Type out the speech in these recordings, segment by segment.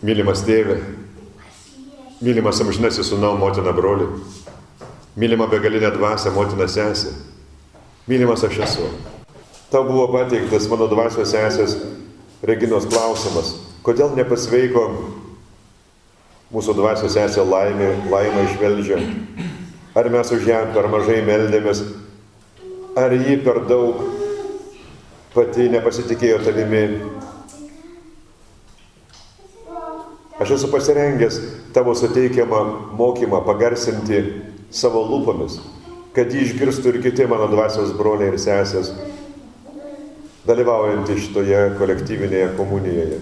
Mylimas tėve, mylimas amžinasis sūnau, motina, broli, mylima begalinė dvasia, motina, sesė, mylimas aš esu. Tau buvo pateiktas mano dvasios sesės Reginos klausimas, kodėl nepasveiko mūsų dvasios sesė laimą išveldžia, ar mes už ją per mažai meldėmės, ar ji per daug pati nepasitikėjo tavimi. Aš esu pasirengęs tavo suteikiamą mokymą pagarsinti savo lūpomis, kad jį išgirstų ir kiti mano dvasios broliai ir sesės, dalyvaujantys šitoje kolektyvinėje komunijoje.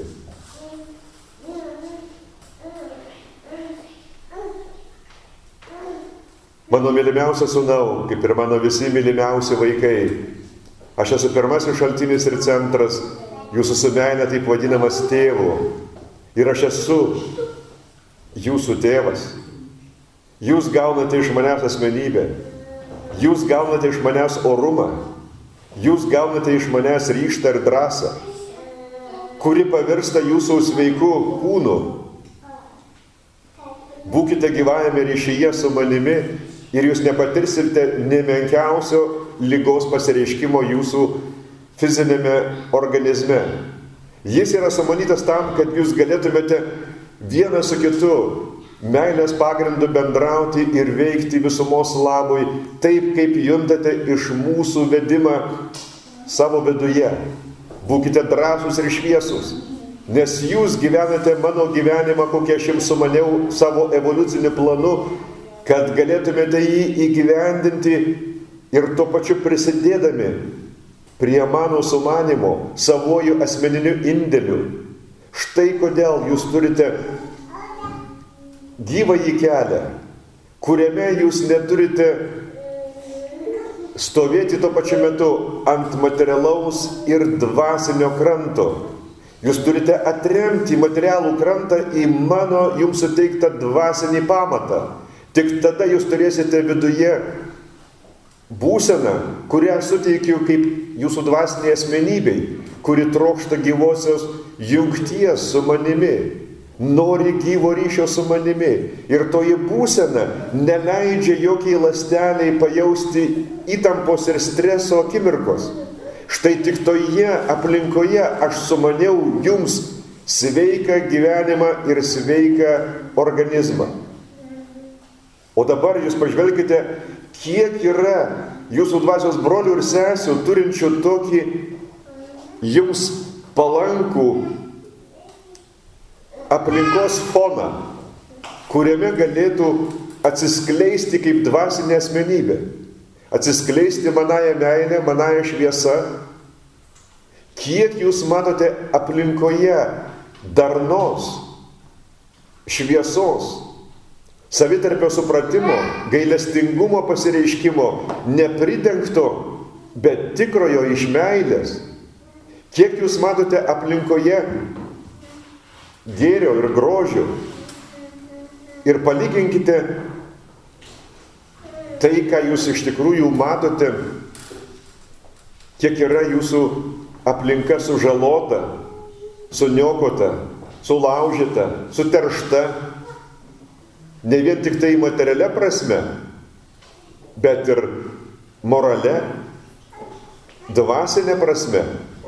Mano mylimiausias sūnau, kaip ir mano visi mylimiausi vaikai, aš esu pirmasis šaltinis ir centras, jūsų su meile taip vadinamas tėvu. Ir aš esu jūsų tėvas. Jūs gaunate iš manęs asmenybę. Jūs gaunate iš manęs orumą. Jūs gaunate iš manęs ryžtą ir drąsą, kuri pavirsta jūsų sveiku kūnu. Būkite gyvajame ryšyje su manimi ir jūs nepatirsite nemenkiausio ligos pasireiškimo jūsų fizinėme organizme. Jis yra sumanytas tam, kad jūs galėtumėte vienas su kitu meilės pagrindu bendrauti ir veikti visumos labui, taip kaip juntate iš mūsų vedimą savo viduje. Būkite drąsūs ir šviesūs, nes jūs gyvenate mano gyvenimą, kokį aš jums sumaniau savo evoliuciniu planu, kad galėtumėte jį įgyvendinti ir tuo pačiu prisidėdami prie mano sumanimo, savojų asmeniniu indėliu. Štai kodėl jūs turite gyvąjį kelią, kuriame jūs neturite stovėti tuo pačiu metu ant materialaus ir dvasinio kranto. Jūs turite atremti materialų krantą į mano jums suteiktą dvasinį pamatą. Tik tada jūs turėsite viduje būseną, kurią suteikiu kaip jūsų dvasiniai asmenybei, kuri trokšta gyvosios jungties su manimi, nori gyvo ryšio su manimi. Ir toji būsena neleidžia jokiai ląsteliai pajausti įtampos ir streso akimirkos. Štai tik toje aplinkoje aš sumaniau jums sveiką gyvenimą ir sveiką organizmą. O dabar jūs pažvelkite, kiek yra jūsų dvasios brolių ir sesių turinčių tokį jums palankų aplinkos foną, kuriame galėtų atsiskleisti kaip dvasinė asmenybė, atsiskleisti manąją meilę, manąją šviesą. Kiek jūs matote aplinkoje darnos, šviesos, savitarpio supratimo, gailestingumo pasireiškimo, nepridengto, bet tikrojo iš meilės. Kiek jūs matote aplinkoje gėrio ir grožio. Ir palyginkite tai, ką jūs iš tikrųjų matote, kiek yra jūsų aplinka sužalota, suniokota, sulaužyta, suteršta. Ne vien tik tai materialia prasme, bet ir morale, dvasinė prasme.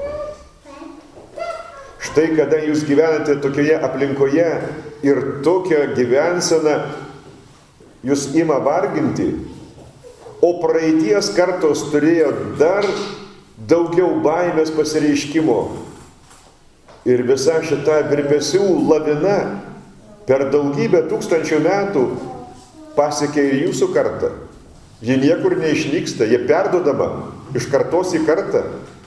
Štai kada jūs gyvenate tokioje aplinkoje ir tokią gyvenseną jūs ima varginti, o praeities kartos turėjo dar daugiau baimės pasireiškimo. Ir visa šita virpesių lavina per daugybę tūkstančių metų pasiekė ir jūsų kartą. Ji niekur neišnyksta, ji perduodama iš kartos į kartą.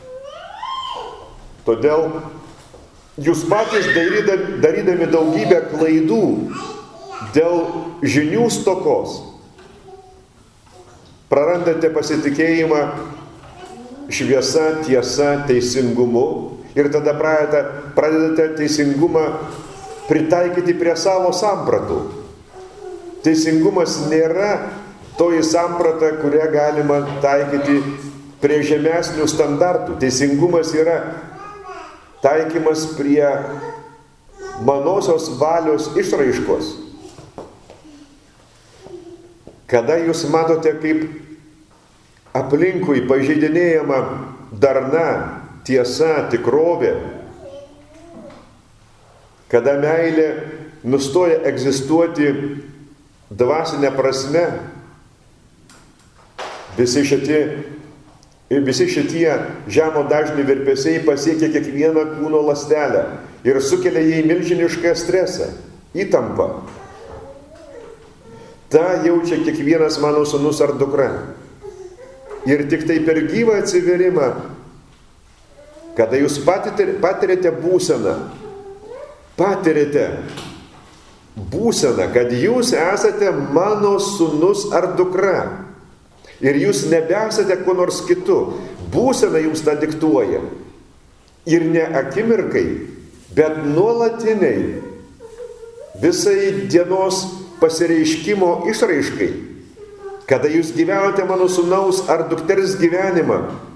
Todėl jūs patys darydami daugybę klaidų dėl žinių stokos prarandate pasitikėjimą šviesa, tiesa, teisingumu ir tada pradedate teisingumą pritaikyti prie savo sampratų. Teisingumas nėra toji samprata, kurią galima taikyti prie žemesnių standartų. Teisingumas yra taikymas prie manosios valios išraiškos. Kada jūs matote, kaip aplinkui pažeidinėjama darna, tiesa, tikrovė, kada meilė nustoja egzistuoti dvasinė prasme, visi šitie žemo dažnių virpesiai pasiekia kiekvieną kūno ląstelę ir sukelia jai milžinišką stresą, įtampą. Ta jaučia kiekvienas mano sūnus ar dukra. Ir tik tai per gyvą atsiverimą, kada jūs patirėte būseną, kad jūs esate mano sūnus ar dukra. Ir jūs nebesate kuo nors kitu. Būsena jums tą diktuoja. Ir ne akimirkai, bet nuolatiniai, visai dienos pasireiškimo išraiškai. Kada jūs gyvenate mano sūnaus ar dukters gyvenimą,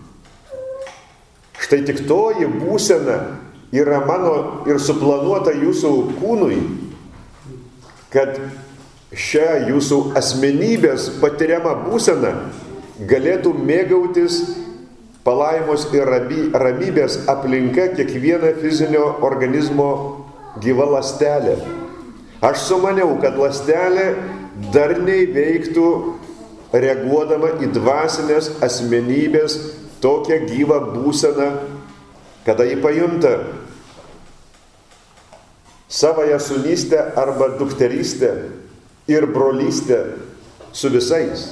štai tik toji būsena yra mano ir suplanuota jūsų kūnui, kad šią jūsų asmenybės patiriamą būseną galėtų mėgautis palaimos ir ramybės aplinka kiekviena fizinio organizmo gyva ląstelė. Aš sumaniau, kad ląstelė darniai veiktų reaguodama į dvasinės asmenybės tokią gyvą būseną, kada ji pajunta savąją sūnystę arba dukterystę ir brolystę su visais.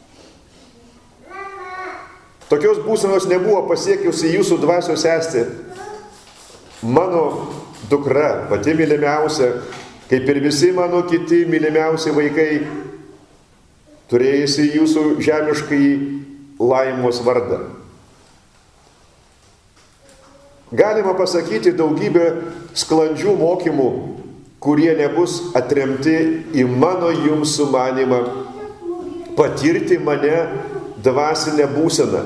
Tokios būsenos nebuvo pasiekiusi jūsų dvasios sesė, mano dukra, pati mylimiausia, kaip ir visi mano kiti mylimiausi vaikai, turėjusi jūsų žemiškai laimos vardą. Galima pasakyti daugybę sklandžių mokymų, kurie nebus atremti į mano jums sumanimą patirti mane dvasinę būseną.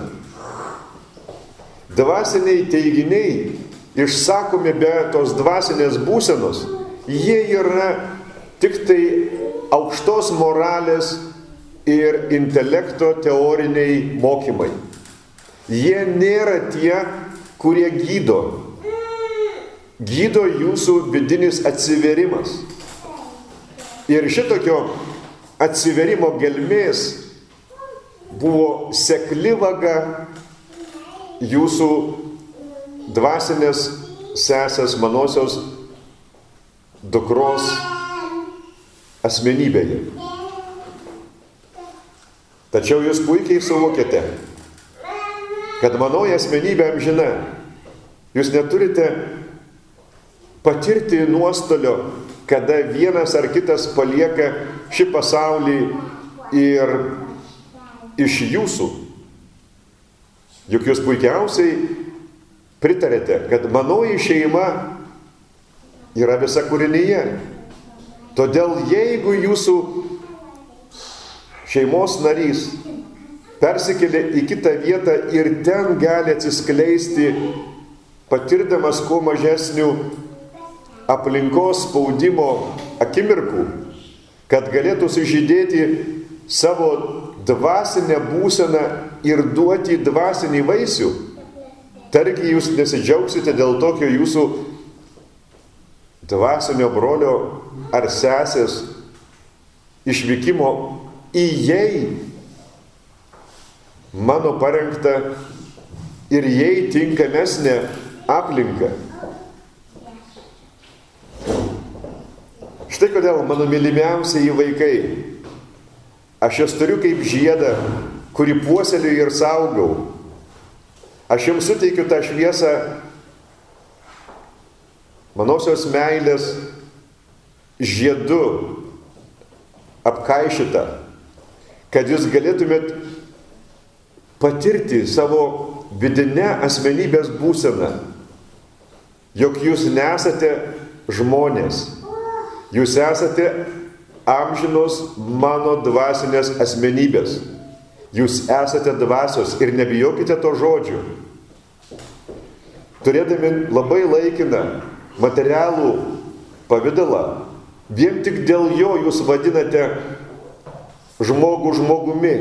Dvasiniai teiginiai, išsakomi be tos dvasinės būsenos, jie yra tik tai aukštos moralės ir intelekto teoriniai mokymai. Jie nėra tie, kurie gydo. Gydo jūsų vidinis atsiverimas. Ir šitokio atsiverimo gelmės buvo sekli vaga jūsų dvasinės sesės manosios dukros asmenybėje. Tačiau jūs puikiai suvokėte, kad manoji asmenybė amžina. Jūs neturite patirti nuostolio, kada vienas ar kitas palieka šį pasaulį ir iš jūsų. Juk jūs puikiausiai pritarėte, kad manoji šeima yra visa kūrinyje. Todėl jeigu jūsų šeimos narys persikėlė į kitą vietą ir ten gali atsiskleisti, patirdamas kuo mažesnių aplinkos spaudimo akimirkų, kad galėtų sužydėti savo dvasinę būseną ir duoti dvasinį vaisių, targi jūs nesidžiaugsite dėl tokio jūsų dvasinio brolio ar sesės išvykimo į jai mano parengtą ir jai tinkamesnę aplinką. Štai kodėl, mano mylimiausieji vaikai, aš jas turiu kaip žiedą, kurį puoselėju ir saugau. Aš jums suteikiu tą šviesą manosios meilės žiedu apkaišytą, kad jūs galėtumėt patirti savo vidinę asmenybės būseną, jog jūs nesate žmonės, jūs esate amžinos mano dvasinės asmenybės, jūs esate dvasios ir nebijokite to žodžių. Turėdami labai laikiną materialų pavidalą. Vien tik dėl jo jūs vadinate žmogų žmogumi.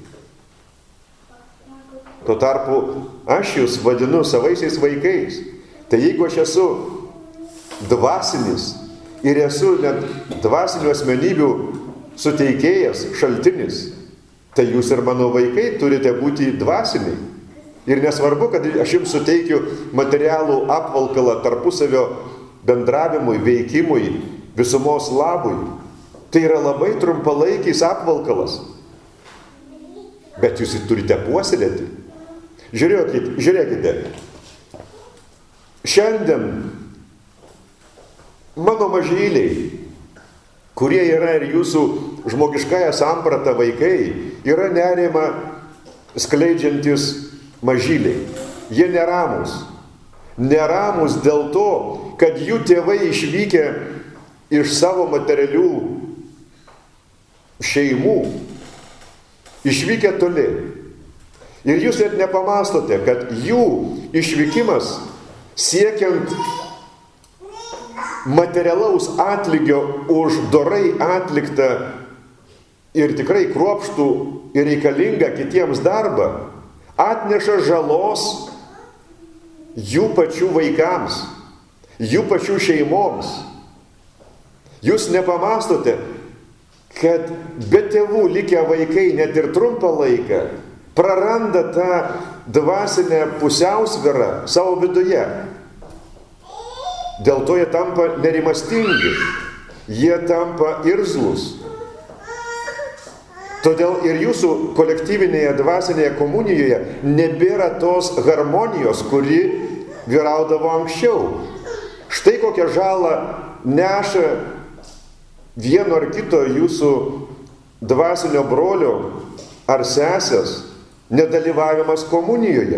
Tuo tarpu aš jūs vadinu savaisiais vaikais. Tai jeigu aš esu dvasinis ir esu net dvasinių asmenybių suteikėjas, šaltinis, tai jūs ir mano vaikai turite būti dvasiniai. Ir nesvarbu, kad aš jums suteikiu materialų apvalkalą tarpusavio bendravimui, veikimui, visumos labui. Tai yra labai trumpalaikis apvalkalas. Bet jūs jį turite puoselėti. Žiūrėkite. Šiandien mano mažyliai, kurie yra ir jūsų žmogiškąją sampratą vaikai, yra nerimą skleidžiantis mažyliai. Jie neramus. Neramus dėl to, kad jų tėvai išvykę iš savo materialių šeimų, išvykę toli. Ir jūs net nepamastote, kad jų išvykimas siekiant materialaus atlygio už dorai atliktą ir tikrai kruopštų ir reikalingą kitiems darbą, atneša žalos jų pačių vaikams, jų pačių šeimoms. Jūs nepamastote, kad be tėvų likę vaikai net ir trumpą laiką praranda tą dvasinę pusiausvyrą savo viduje. Dėl to jie tampa nerimastingi, jie tampa irzlūs. Todėl ir jūsų kolektyvinėje dvasinėje komunijoje nebėra tos harmonijos, kuri vyraudavo anksčiau. Štai kokią žalą neša vieno ar kito jūsų dvasinio brolio ar sesės nedalyvavimas komunijoje.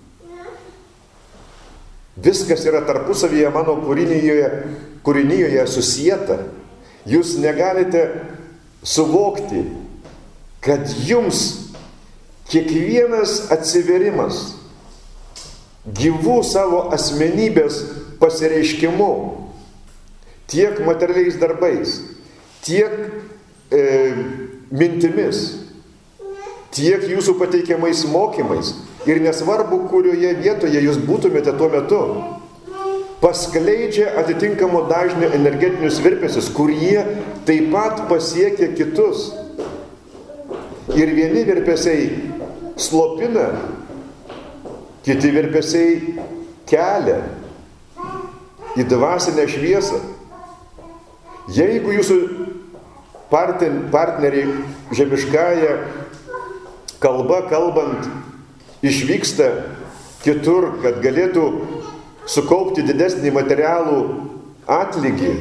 Viskas yra tarpusavyje mano kūrinyje susieta. Jūs negalite suvokti, kad jums kiekvienas atsiverimas gyvų savo asmenybės pasireiškimu, tiek materialiais darbais, tiek mintimis, tiek jūsų pateikiamais mokymais, ir nesvarbu, kurioje vietoje jūs būtumėte tuo metu, paskleidžia atitinkamo dažnio energetinius virpesius, kurie taip pat pasiekia kitus. Ir vieni virpesiai slopina, kiti virpesiai kelia į dvasinę šviesą. Jeigu jūsų partneriai žemiškąją kalba kalbant išvyksta kitur, kad galėtų sukaupti didesnį materialų atlygį,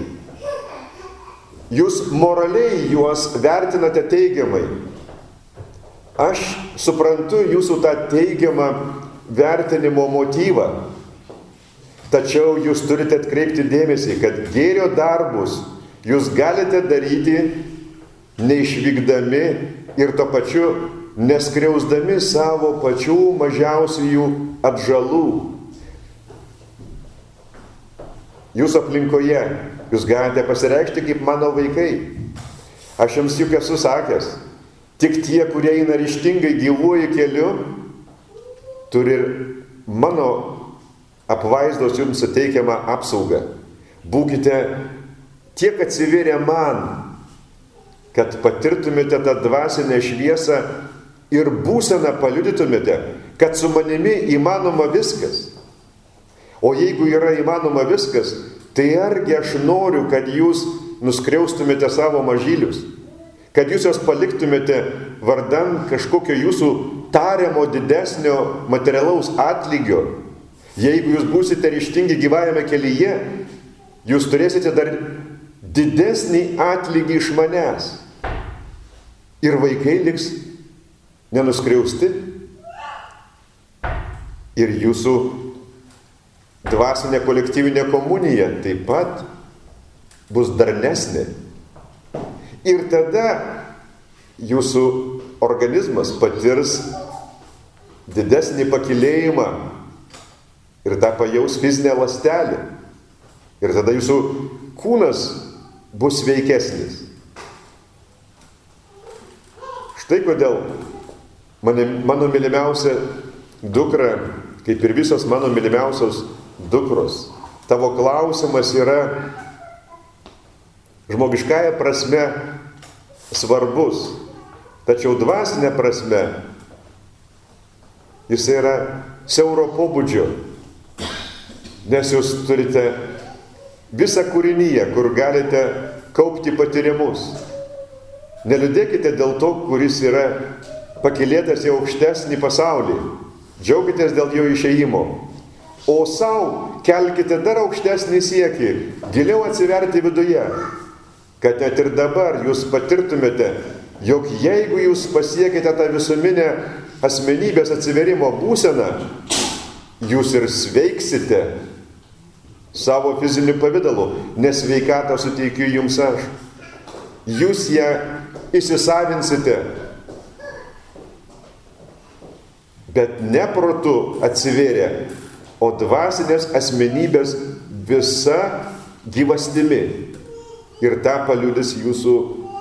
jūs moraliai juos vertinate teigiamai. Aš suprantu jūsų tą teigiamą vertinimo motyvą, tačiau jūs turite atkreipti dėmesį, kad gėrio darbus jūs galite daryti neišvykdami ir to pačiu neskriausdami savo pačių mažiausiųjų atžalų. Jūsų aplinkoje jūs galite pasireikšti kaip mano vaikai. Aš jums juk esu sakęs, tik tie, kurie eina ryžtingai gyvuoju keliu, turi ir mano apvaizdos jums suteikiamą apsaugą. Būkite tiek atsivėrę man, kad patirtumėte tą dvasinę šviesą ir būseną paliudytumėte, kad su manimi įmanoma viskas. O jeigu yra įmanoma viskas, tai argi aš noriu, kad jūs nuskriaustumėte savo mažylius, kad jūs juos paliktumėte vardan kažkokio jūsų tariamo didesnio materialaus atlygio. Jeigu jūs būsite ryžtingi gyvajame kelyje, jūs turėsite dar didesnį atlygį iš manęs. Ir vaikai liks nenuskriausti. Ir jūsų dvasinė kolektyvinė komunija taip pat bus darnesnė. Ir tada jūsų organizmas patirs didesnį pakilėjimą ir tą pajaus fizinę ląstelę. Ir tada jūsų kūnas bus sveikesnis. Štai kodėl mano mylimiausia dukra, kaip ir visos mano mylimiausios dukros, tavo klausimas yra žmogiškąja prasme svarbus, tačiau dvasinė prasme jis yra siauro pobūdžio, nes jūs turite visą kūrinyje, kur galite kaupti patyrimus. Neliūdėkite dėl to, kuris yra pakilėtas į aukštesnį pasaulį. Džiaukitės dėl jo išėjimo. O savo kelkite dar aukštesnį siekį, giliau atsiverti viduje, kad net ir dabar jūs patirtumėte, jog jeigu jūs pasiekite tą visuminę asmenybės atsiverimo būseną, jūs ir sveiksite savo fiziniu pavidalu, nes sveikatą suteikiu jums aš. Jūs ją įsisavinsite, bet ne protu atsivėrė, o dvasinės asmenybės visa gyvastimi. Ir tą paliudys jūsų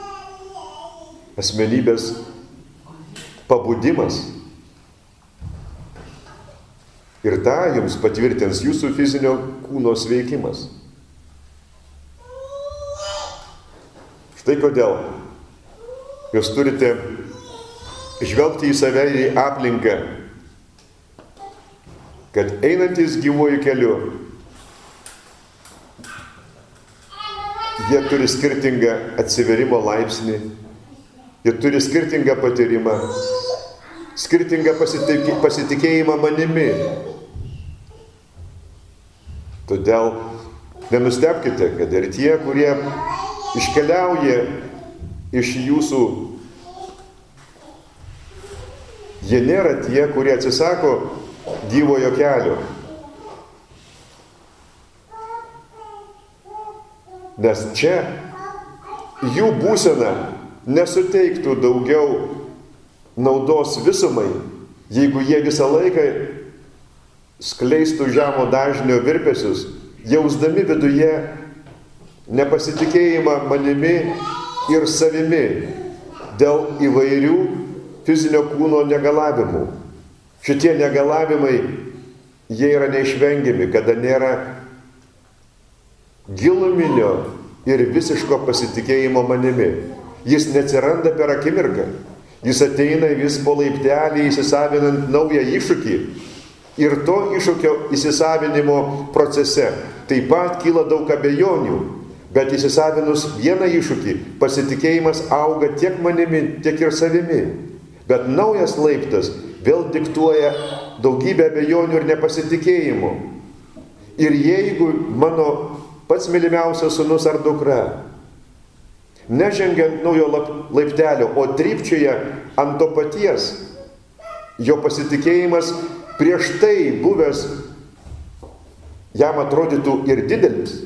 asmenybės pabudimas. Ir tą jums patvirtins jūsų fizinio kūno sveikimas. Štai kodėl jūs turite žvelgti į save ir į aplinką, kad einantys gyvuoju keliu, jie turi skirtingą atsiverimo laipsnį, jie turi skirtingą patyrimą, skirtingą pasitikėjimą manimi. Todėl nenustebkite, kad ir tie, kurie iškeliauja iš jūsų, jie nėra tie, kurie atsisako gyvojo kelio. Nes čia jų būsena nesuteiktų daugiau naudos visumai, jeigu jie visą laiką skleistų žemo dažnio virpesius, jausdami viduje nepasitikėjimą manimi ir savimi dėl įvairių fizinio kūno negalavimų. Šitie negalavimai, jie yra neišvengiami, kada nėra giluminio ir visiško pasitikėjimo manimi. Jis neatsiranda per akimirką. Jis ateina vis po laiptelį įsisavinant naują iššūkį. Ir to iššūkio įsisavinimo procese taip pat kyla daug abejonių. Bet įsisavinus vieną iššūkį, pasitikėjimas auga tiek manimi, tiek ir savimi. Bet naujas laiptas vėl diktuoja daugybę abejonių ir nepasitikėjimų. Ir jeigu mano pats mylimiausias sūnus ar dukra nežengia ant naujo laiptelio, o trypčioja ant to paties, jo pasitikėjimas prieš tai buvęs jam atrodytų ir didelis,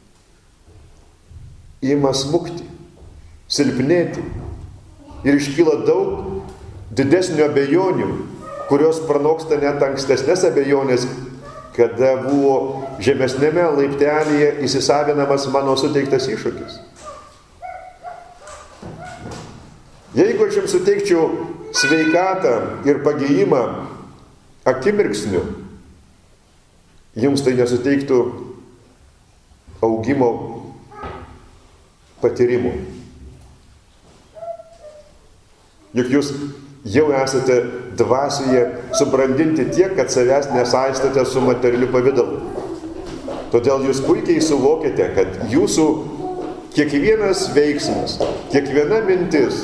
ima smukti, silpnėti ir iškyla daug didesnių abejonių, kurios pranoksta net ankstesnės abejonės, kada buvo žemesnėme laiptelėje įsisavinamas mano suteiktas iššūkis. Jeigu aš jums suteikčiau sveikatą ir pagijimą akimirksniu, jums tai nesuteiktų augimo patyrimų. Juk jūs jau esate dvasioje subrandinti tiek, kad savęs nesaistate su materialiu pavidalu. Todėl jūs puikiai suvokite, kad jūsų kiekvienas veiksmas, kiekviena mintis,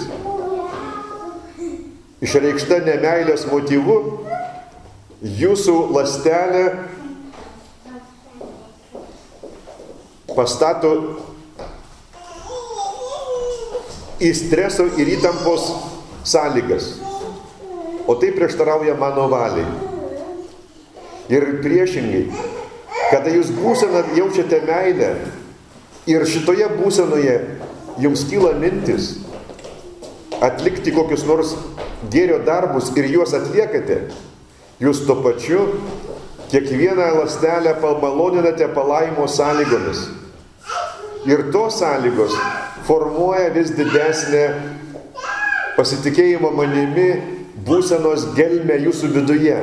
išreikšta nemeilės motyvu, jūsų ląstelę pastato į streso ir įtampos sąlygas. O tai prieštarauja mano valiai. Ir priešingai, kada jūs būseną jaučiate meilę ir šitoje būsenoje jums kyla mintis atlikti kokius nors gėrio darbus ir juos atliekate, jūs tuo pačiu kiekvieną ląstelę pamaloninate palaimos sąlygomis. Ir tos sąlygos formuoja vis didesnę pasitikėjimo manimi būsenos gelmę jūsų viduje.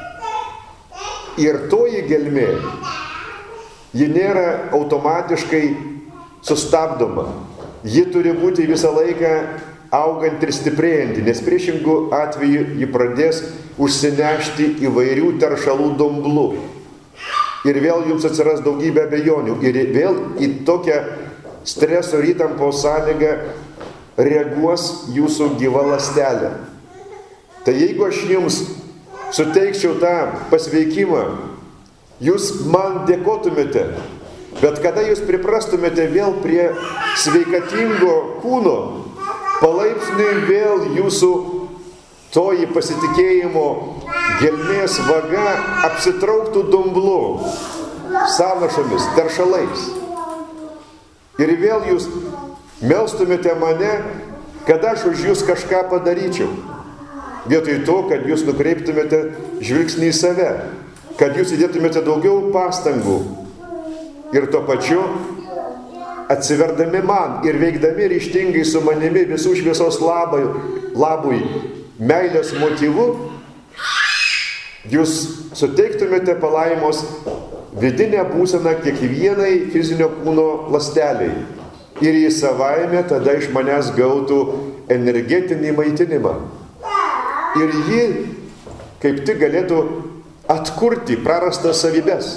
Ir toji gelmė, ji nėra automatiškai sustabdoma. Ji turi būti visą laiką augant ir stiprėjanti, nes priešingų atveju ji pradės užsinešti įvairių teršalų dumblų. Ir vėl jums atsiras daugybė abejonių. Ir vėl į tokią streso ir įtampos sąlygą reaguos jūsų gyva ląstelė. Tai jeigu aš jums suteikčiau tą pasveikimą, jūs man dėkotumėte, bet kada jūs priprastumėte vėl prie sveikatingo kūno, palaipsniui vėl jūsų toji pasitikėjimo gelmės vaga apsitrauktų dumblu, sąnašomis, teršalais. Ir vėl jūs melstumėte mane, kad aš už jūs kažką padaryčiau. Vietoj to, kad jūs nukreiptumėte žvilgsnį į save, kad jūs įdėtumėte daugiau pastangų ir tuo pačiu atsiverdami man ir veikdami ryžtingai su manimi visų šviesos labui, meilės motyvu, jūs suteiktumėte palaimos vidinę būseną kiekvienai fizinio kūno ląsteliai ir į savaime tada iš manęs gautų energetinį maitinimą. Ir ji kaip tik galėtų atkurti prarastas savybes.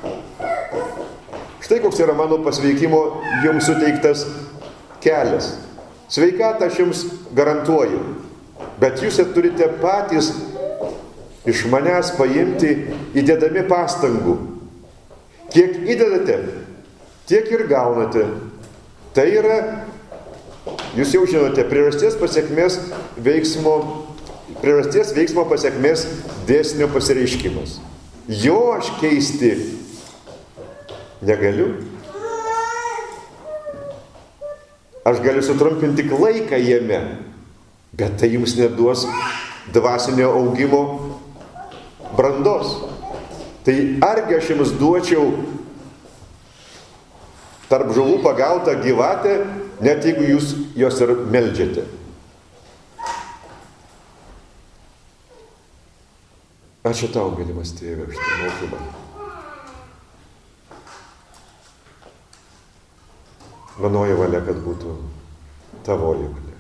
Štai koks yra mano pasveikimo jums suteiktas kelias. Sveikatą aš jums garantuoju, bet jūs turite patys iš manęs paimti įdėdami pastangų. Kiek įdedate, tiek ir gaunate. Tai yra, jūs jau žinote, priežasties veiksmo pasekmės dėsnio pasireiškimas. Jo aš keisti negaliu. Aš galiu sutrumpinti tik laiką jame, bet tai jums neduos dvasinio augimo brandos. Tai argi aš jums duočiau tarp žuvų pagautą gyvatę, net jeigu jūs jos ir meldžiate. Ačiū tau, mylimas Tėve, už tą mokymą. Manoji valia, kad būtų tavoji valia.